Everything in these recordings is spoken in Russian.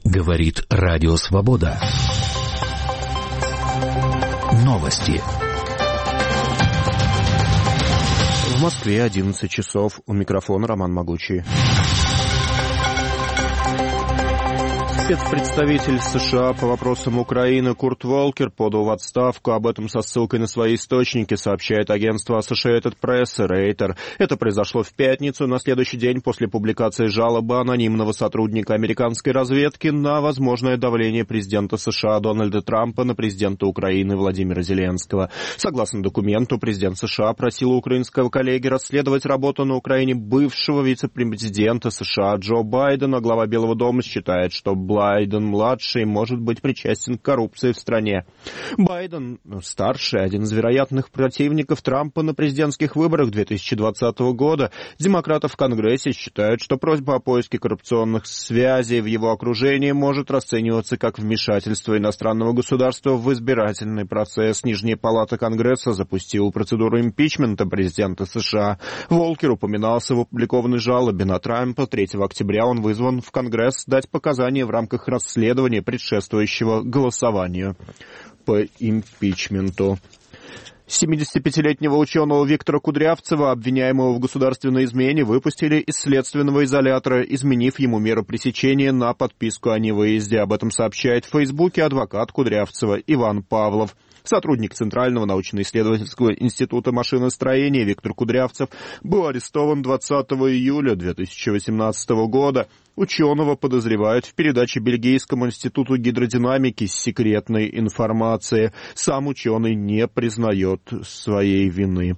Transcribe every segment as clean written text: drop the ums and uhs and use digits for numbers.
Говорит Радио Свобода. Новости. В Москве 11 часов. У микрофона Роман Могучий. Спецпредставитель США по вопросам Украины Курт Волкер подал в отставку. Об этом со ссылкой на свои источники сообщает агентство Associated Press и Reuters. Это произошло в пятницу, на следующий день после публикации жалобы анонимного сотрудника американской разведки на возможное давление президента США Дональда Трампа на президента Украины Владимира Зеленского. Согласно документу, президент США просил у украинского коллеги расследовать работу на Украине бывшего вице-президента США Джо Байдена. Глава Белого дома считает, что Байден-младший может быть причастен к коррупции в стране. Байден, старший, один из вероятных противников Трампа на президентских выборах 2020 года. Демократы в Конгрессе считают, что просьба о поиске коррупционных связей в его окружении может расцениваться как вмешательство иностранного государства в избирательный процесс. Нижняя палата Конгресса запустила процедуру импичмента президента США. Волкер упоминался в опубликованной жалобе на Трампа. 3 октября он вызван в Конгресс дать показания в рамках расследования, предшествующего голосованию по импичменту. 75-летнего ученого Виктора Кудрявцева, обвиняемого в государственной измене, выпустили из следственного изолятора, изменив ему меру пресечения на подписку о невыезде. Об этом сообщает в Фейсбуке адвокат Кудрявцева Иван Павлов. Сотрудник Центрального научно-исследовательского института машиностроения Виктор Кудрявцев был арестован 20 июля 2018 года. Ученого подозревают в передаче Бельгийскому институту гидродинамики секретной информации. Сам ученый не признает своей вины.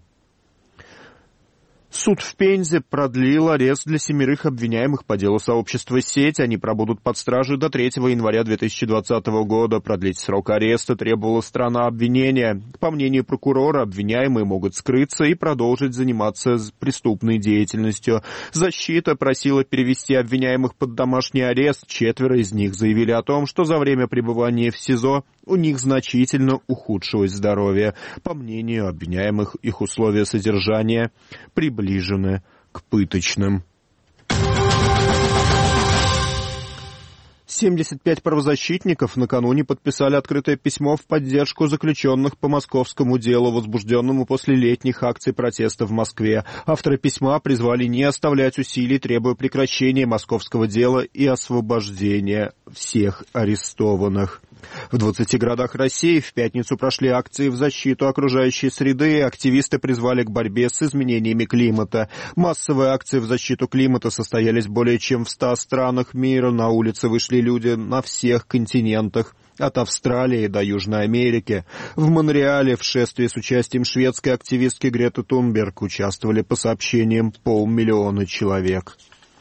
Суд в Пензе продлил арест для 7 обвиняемых по делу сообщества «Сеть». Они пробудут под стражей до 3 января 2020 года. Продлить срок ареста требовала сторона обвинения. По мнению прокурора, обвиняемые могут скрыться и продолжить заниматься преступной деятельностью. Защита просила перевести обвиняемых под домашний арест. 4 из них заявили о том, что за время пребывания в СИЗО у них значительно ухудшилось здоровье. По мнению обвиняемых, их условия содержания приближены к пыточным. 75 правозащитников накануне подписали открытое письмо в поддержку заключенных по московскому делу, возбужденному после летних акций протеста в Москве. Авторы письма призвали не оставлять усилий, требуя прекращения московского дела и освобождения всех арестованных. В 20 городах России в пятницу прошли акции в защиту окружающей среды, и активисты призвали к борьбе с изменениями климата. Массовые акции в защиту климата состоялись более чем в 100 странах мира. На улицы вышли люди на всех континентах, от Австралии до Южной Америки. В Монреале в шествии с участием шведской активистки Греты Тунберг участвовали, по сообщениям, 500 000 человек.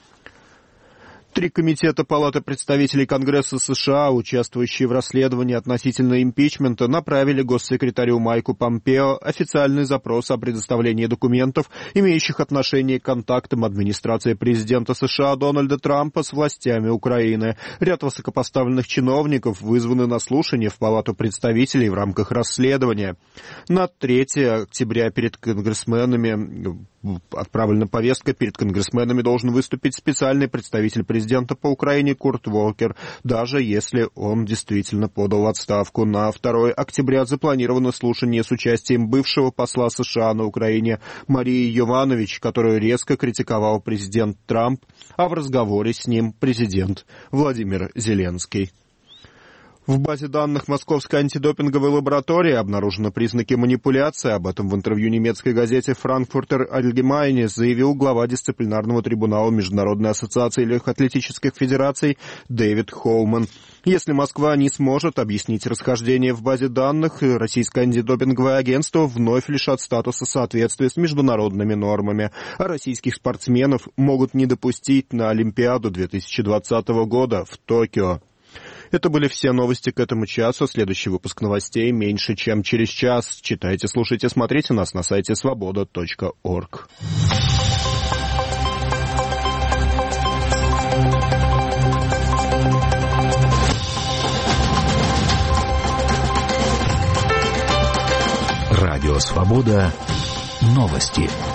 3 комитета Палаты представителей Конгресса США, участвующие в расследовании относительно импичмента, направили госсекретарю Майку Помпео официальный запрос о предоставлении документов, имеющих отношение к контактам администрации президента США Дональда Трампа с властями Украины. Ряд высокопоставленных чиновников вызваны на слушание в Палату представителей в рамках расследования. На 3 октября перед конгрессменами отправлена повестка. Перед конгрессменами должен выступить специальный представитель президента по Украине Курт Волкер, даже если он действительно подал в отставку. На 2 октября запланировано слушание с участием бывшего посла США на Украине Марии Йованович, которую резко критиковал президент Трамп, а в разговоре с ним президент Владимир Зеленский. В базе данных Московской антидопинговой лаборатории обнаружены признаки манипуляции. Об этом в интервью немецкой газете «Frankfurter Allgemeine» заявил глава дисциплинарного трибунала Международной ассоциации легкоатлетических федераций Дэвид Хоуман. Если Москва не сможет объяснить расхождение в базе данных, российское антидопинговое агентство вновь лишат статуса соответствия с международными нормами. А российских спортсменов могут не допустить на Олимпиаду 2020 года в Токио. Это были все новости к этому часу. Следующий выпуск новостей меньше, чем через час. Читайте, слушайте, смотрите нас на сайте svoboda.org. Радио «Свобода». Новости.